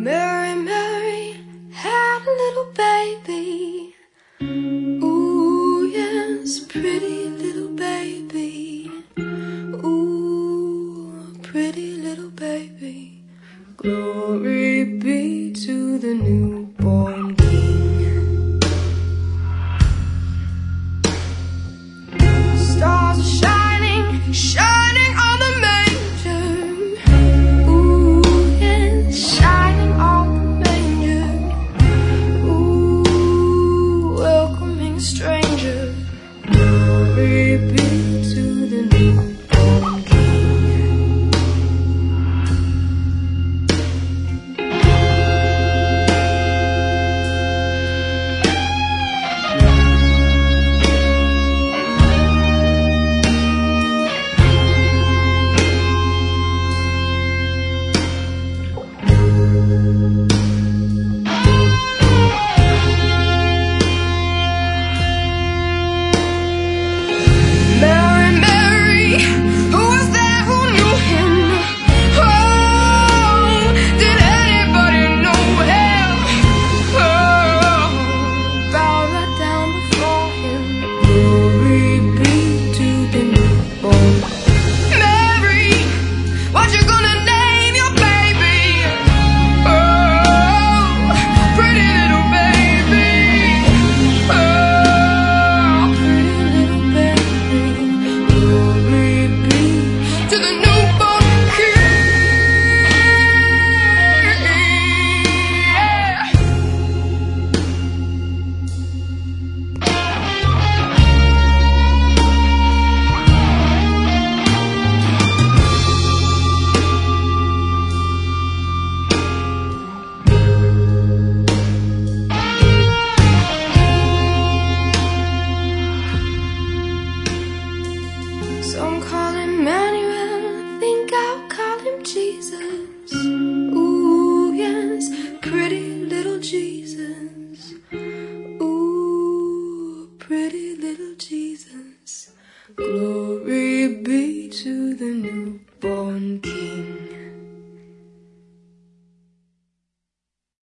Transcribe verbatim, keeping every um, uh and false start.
Mary, Mary had a little baby. Ooh, yes, pretty little baby. Ooh, pretty little baby. Glory be to the newborn King. Stars are shining, shining on the manger. Ooh, yes, shining on the manger. Ooh, welcoming stranger. Glory be to the newborn King. Mary, Mary, who was there who knew him? Oh, did anybody know him? Oh, bow right down before him. Glory be to the newborn. Mary, what you gonna name your baby? Oh, pretty little baby. Oh, pretty little baby. Glory be to the newborn King. Yeah. Some call him Emmanuel, I think I'll call him Jesus. Ooh, yes, pretty little Jesus. Ooh, pretty little Jesus. Glory be to the new